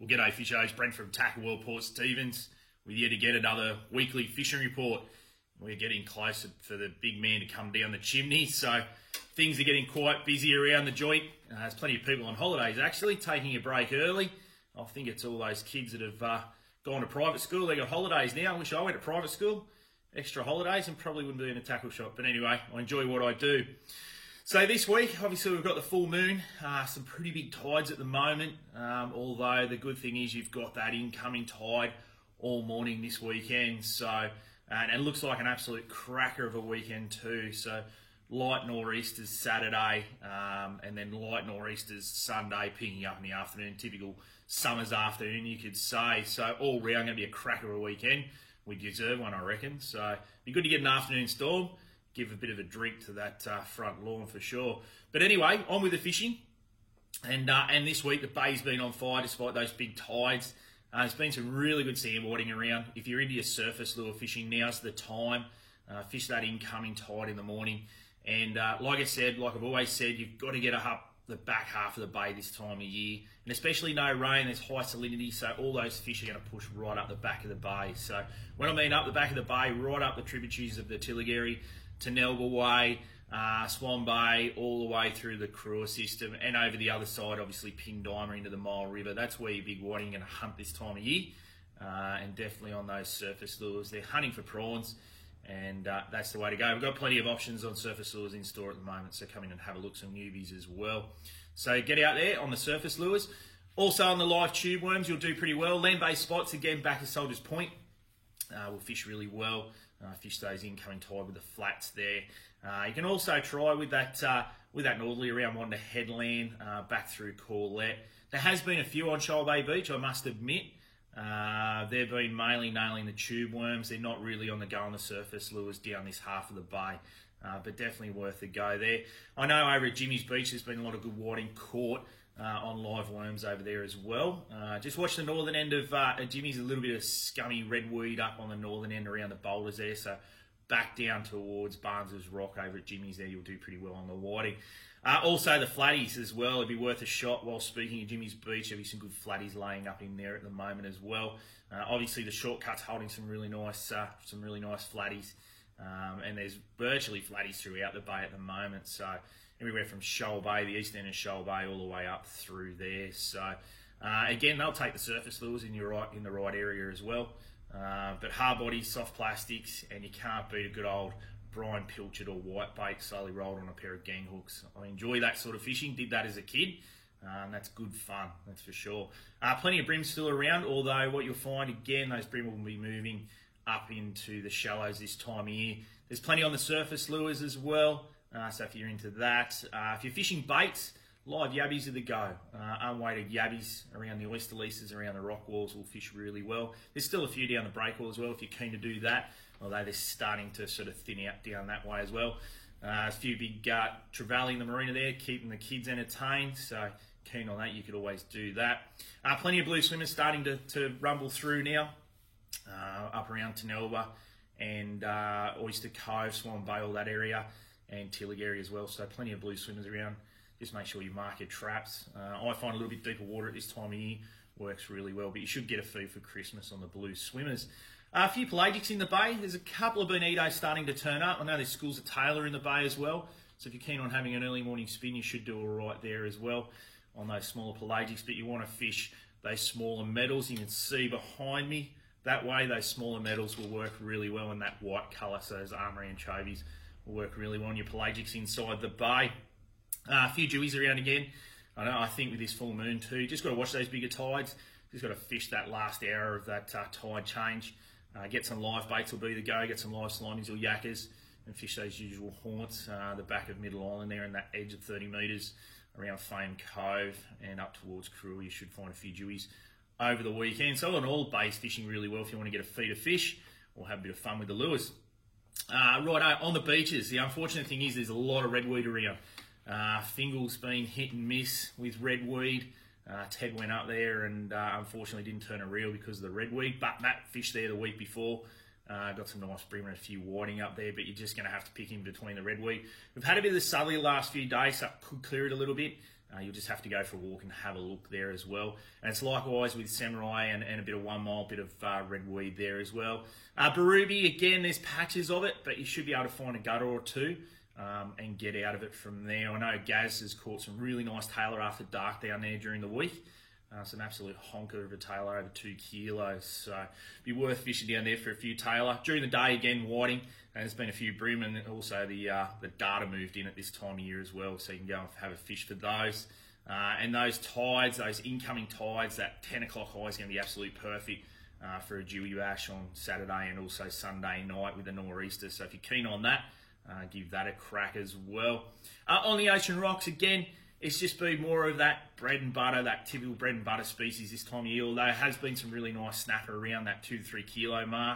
Well, g'day fishers, Brent from Tackle World Port Stephens with yet again another weekly fishing report. We're getting closer for the big man to come down the chimney, so things are getting quite busy around the joint. There's plenty of people on holidays actually, taking a break early. I think it's all those kids that have gone to private school. They got holidays now. I wish I went to private school, extra holidays, and probably wouldn't be in a tackle shop. But anyway, I enjoy what I do. So this week, obviously we've got the full moon, some pretty big tides at the moment, although the good thing is you've got that incoming tide all morning this weekend, so and it looks like an absolute cracker of a weekend too. So light nor'easters Saturday, and then light nor'easters Sunday, picking up in the afternoon, typical summer's afternoon you could say. So all round going to be a cracker of a weekend. We deserve one, I reckon, so it'd be good to get an afternoon storm. Give a bit of a drink to that front lawn for sure. But anyway, on with the fishing. And this week the bay's been on fire despite those big tides. There's been some really good sandboarding around. If you're into your surface lure fishing, now's the time. Fish that incoming tide in the morning. And like I said, like I've always said, you've got to get up the back half of the bay this time of year. And especially no rain, there's high salinity, so all those fish are going to push right up the back of the bay. So when I mean up the back of the bay, right up the tributaries of the Tilligary, to Nelba Way, Swan Bay, all the way through the Croix system, and over the other side, obviously Pindima into the Mile River. That's where your big whiting are going to hunt this time of year, and definitely on those surface lures. They're hunting for prawns, and that's the way to go. We've got plenty of options on surface lures in store at the moment, so come in and have a look, some newbies as well. So get out there on the surface lures. Also on the live tube worms, you'll do pretty well. Land-based spots, again, back to Soldiers Point. Will fish really well. Fish those incoming tide with the flats there. You can also try with that northerly around Wanda Headland, back through Corlette. There has been a few on Shoal Bay Beach, I must admit. They've been mainly nailing the tube worms. They're not really on the go on the surface lures down this half of the bay, but definitely worth a go there. I know over at Jimmy's Beach there's been a lot of good whiting caught on live worms over there as well. Just watch the northern end of Jimmy's, a little bit of scummy redweed up on the northern end around the boulders there, so back down towards Barnes's Rock over at Jimmy's there, you'll do pretty well on the whiting. Also the flatties as well, it'd be worth a shot. While speaking of Jimmy's Beach, there'll be some good flatties laying up in there at the moment as well. Obviously the shortcut's holding some really nice flatties, and there's virtually flatties throughout the bay at the moment, so everywhere from Shoal Bay, the east end of Shoal Bay, all the way up through there. So again, they'll take the surface lures in the right area as well. But hard bodies, soft plastics, and you can't beat a good old brine pilchard or white bait slowly rolled on a pair of gang hooks. I enjoy that sort of fishing, did that as a kid, and that's good fun, that's for sure. Plenty of brim still around, although what you'll find, again, those brim will be moving up into the shallows this time of year. There's plenty on the surface lures as well. So if you're into that, if you're fishing baits, live yabbies are the go. Unweighted yabbies around the oyster leases, around the rock walls will fish really well. There's still a few down the breakwall as well if you're keen to do that, although they're starting to sort of thin out down that way as well. A few big trevally in the marina there, keeping the kids entertained, so keen on that, you could always do that. Plenty of blue swimmers starting to rumble through now, up around Tenelba and Oyster Cove, Swan Bay, all that area, and Tilligary as well, so plenty of blue swimmers around. Just make sure you mark your traps. I find a little bit deeper water at this time of year works really well, but you should get a feed for Christmas on the blue swimmers. A few pelagics in the bay. There's a couple of bonitos starting to turn up. I know there's schools of Taylor in the bay as well, so if you're keen on having an early morning spin, you should do all right there as well on those smaller pelagics, but you want to fish those smaller metals. You can see behind me, that way those smaller metals will work really well in that white colour, so those armory anchovies will work really well on your pelagics inside the bay. A few dewies around again. I think with this full moon too, just got to watch those bigger tides. Just got to fish that last hour of that tide change. Get some live baits will be the go. Get some live slimies or yakkers and fish those usual haunts. The back of Middle Island there and that edge of 30 metres around Fame Cove and up towards Crewe. You should find a few dewies over the weekend. So in all, bay's fishing really well if you want to get a feed of fish or have a bit of fun with the lures. Right, on the beaches, the unfortunate thing is there's a lot of redweed around. Fingall's been hit and miss with redweed. Ted went up there and unfortunately didn't turn a reel because of the redweed, but Matt fished there the week before. Got some nice brim and a few whiting up there, but you're just going to have to pick in between the redweed. We've had a bit of the southerly the last few days, so it could clear it a little bit. You'll just have to go for a walk and have a look there as well. And it's likewise with Samurai and a bit of 1 mile, bit of redweed there as well. Berube, again, there's patches of it, but you should be able to find a gutter or two and get out of it from there. I know Gaz has caught some really nice tailor after dark down there during the week. Some absolute honker of a tailor, over 2 kilos. So be worth fishing down there for a few tailor. During the day, again, whiting. And there's been a few bream, and also the data moved in at this time of year as well, so you can go and have a fish for those. And those tides, those incoming tides, that 10 o'clock high is going to be absolutely perfect for a dewy bash on Saturday and also Sunday night with the nor'easter. So if you're keen on that, give that a crack as well. On the Ocean Rocks, again, it's just been more of that bread and butter, that typical bread and butter species this time of year, although there has been some really nice snapper around that 2 to 3 kilo mark.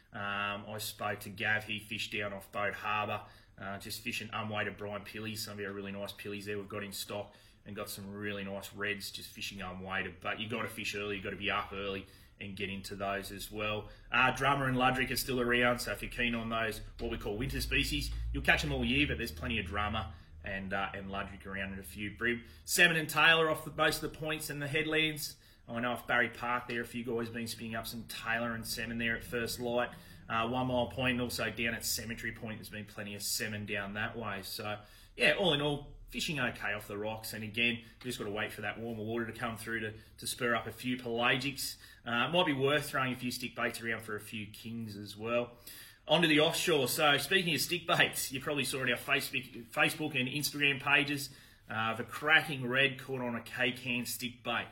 I spoke to Gav, he fished down off Boat Harbour, just fishing unweighted brine pillies, some of our really nice pillies there we've got in stock, and got some really nice reds just fishing unweighted. But you've got to fish early, you've got to be up early and get into those as well. Drummer and Ludrick are still around, so if you're keen on those, what we call winter species, you'll catch them all year, but there's plenty of drummer and Ludrick around and a few bream. Salmon and Taylor off most of the points and the headlands. I know off Barry Park there, a few guys been spinning up some Taylor and salmon there at first light. 1 Mile Point, and also down at Cemetery Point, there's been plenty of salmon down that way. So, yeah, all in all, fishing okay off the rocks. And again, just got to wait for that warmer water to come through to spur up a few pelagics. Might be worth throwing a few stick baits around for a few kings as well. Onto the offshore. So, speaking of stick baits, you probably saw it on our Facebook and Instagram pages. The cracking red caught on a K-can stick bait.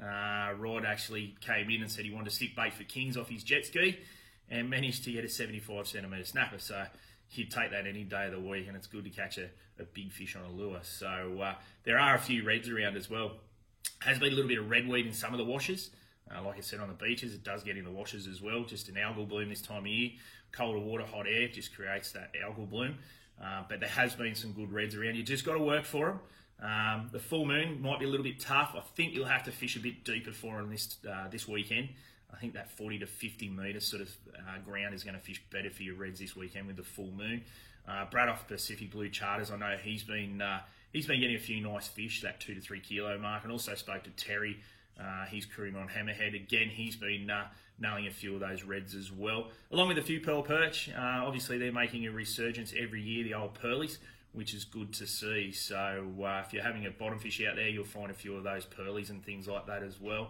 Rod actually came in and said he wanted a stick bait for kings off his jet ski and managed to get a 75 centimetre snapper. So he'd take that any day of the week, and it's good to catch a big fish on a lure. So there are a few reds around as well. Has been a little bit of redweed in some of the washes. Like I said, on the beaches, it does get in the washes as well. Just an algal bloom this time of year. Colder water, hot air just creates that algal bloom. But there has been some good reds around. You just got to work for them. The full moon might be a little bit tough. I think you'll have to fish a bit deeper for them this weekend. I think that 40 to 50 metre sort of ground is going to fish better for your reds this weekend with the full moon. Brad off Pacific Blue Charters, I know he's been getting a few nice fish, that 2 to 3 kilo mark, and also spoke to Terry. He's crewing on Hammerhead. Again, he's been nailing a few of those reds as well, along with a few pearl perch. Obviously, they're making a resurgence every year, the old pearlies, which is good to see. So if you're having a bottom fish out there, you'll find a few of those pearlies and things like that as well.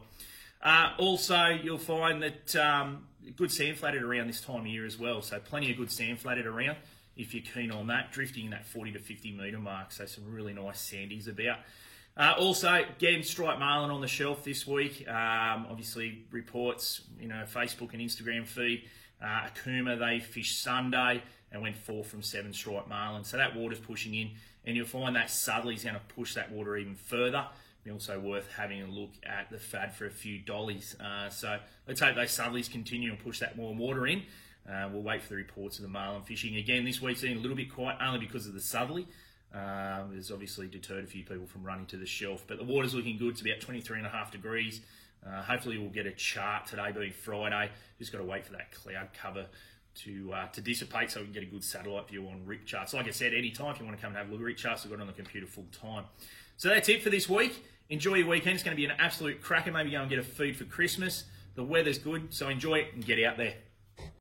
Also, you'll find that good sand flatted around this time of year as well. So plenty of good sand flatted around if you're keen on that, drifting in that 40 to 50 metre mark. So some really nice sandies about. Also, getting striped marlin on the shelf this week. Obviously, reports, Facebook and Instagram feed. Akuma, they fished Sunday and went 4 from 7 striped marlin. So that water's pushing in, and you'll find that Sudley's going to push that water even further. Also worth having a look at the FAD for a few dollies. So let's hope those Sudleys continue and push that warm water in. We'll wait for the reports of the marlin fishing. Again, this week's been a little bit quiet, only because of the Sudley. It's obviously deterred a few people from running to the shelf, but the water's looking good. It's about 23.5 degrees. Hopefully we'll get a chart today, being Friday. Just got to wait for that cloud cover to dissipate so we can get a good satellite view on RIC charts. Like I said, anytime if you want to come and have a look at RIC charts, I've got it on the computer full time. So that's it for this week. Enjoy your weekend. It's going to be an absolute cracker. Maybe go and get a feed for Christmas. The weather's good, so enjoy it and get out there.